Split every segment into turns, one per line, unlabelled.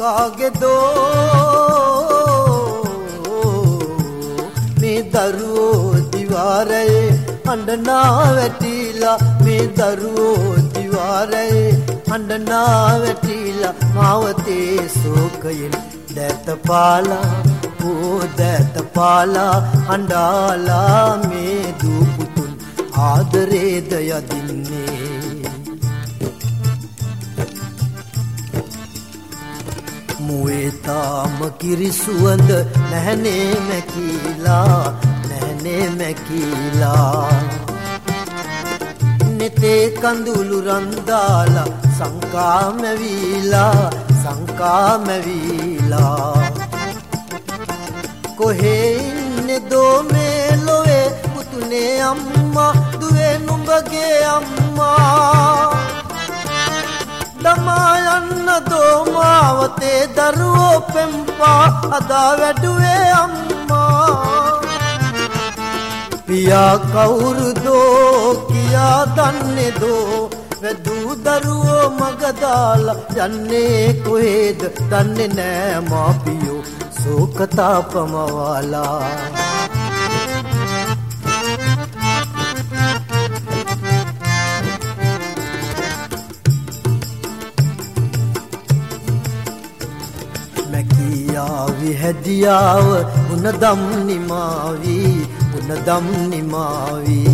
කාගෙදෝ මේ දරුවෝ දිවාරයේ අඬනා වැටිලා මේ දරුවෝ දිවාරයේ අඬනා වැටිලා මාවතේ ශෝකයෙන් දැත පාලා දැත පාලා අඬාලා මේ දූ පුතුන් ආදරේද යදින්නේ මුවේ තාම කිරි සුවඳ නැහනේ මැකිලා නෙතේ කඳුළු රන්දාලා සංකා මැවිලා කොහේ ඉන්නේ දෝ මේ ලොවේ පුතුනේ අම්මා දුවේ නුඹගේ අම්මා දමා යන්න දෝ මාවතේ දරුවෝ පෙම්පා අදා වැඩුවේ අම්මා පියා කවුරුදෝ කියා දන්නේ දෝ වැදූ දරුවෝ මගදාලා යන්නේ කොහෙද දන්නේ නෑ මාපියෝ සෝකතාපමවාලා මැකියාවි හැදියාව උනදම් නිමාවි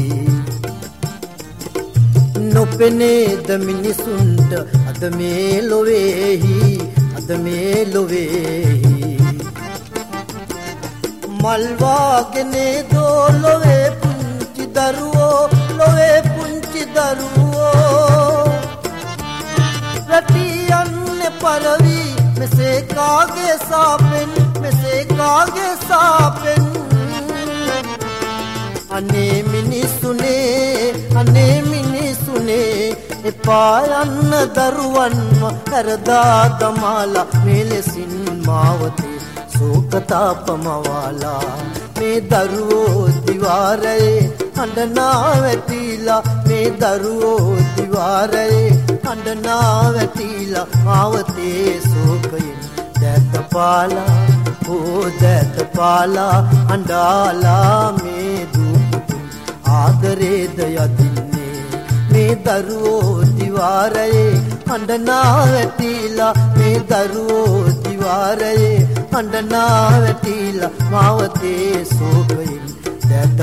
නොපෙනේද මිනිසුන්ට අද මේ ලොවේහි මල්වාගෙනේ දෝ ලොවේ පුංචි දරුවෝ රැටි යන්නේ පරවි මෙසේ කාගේ සාපෙන් අනේ මිනිසුනේ එපා යන්න දරුවන්ව හැරදා දමාලා මෙලෙසින් මාවතේ ශෝකතාපමවාලා මේ දරුවෝ දිවාරයේ අඬනා වැටිලා මේ දරුවෝ දිවාරයේ අඬනා වැටිලා මාවතේ ශෝකයෙන් දැත පාලා අඬාලා මේ දූ පුතුන් ආදරේද යදින්නේ මේ දරුවෝ දිවාරයේ අඬනා වැටිලා මේ දරුවෝ දිවාරයේ අඬනා වැටිලා මාවතේ ශෝකයෙන් දැත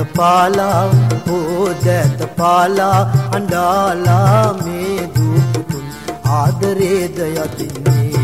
පාලා අඬාලා මේ දූ පුතුන් ආදරේද යදින්නේ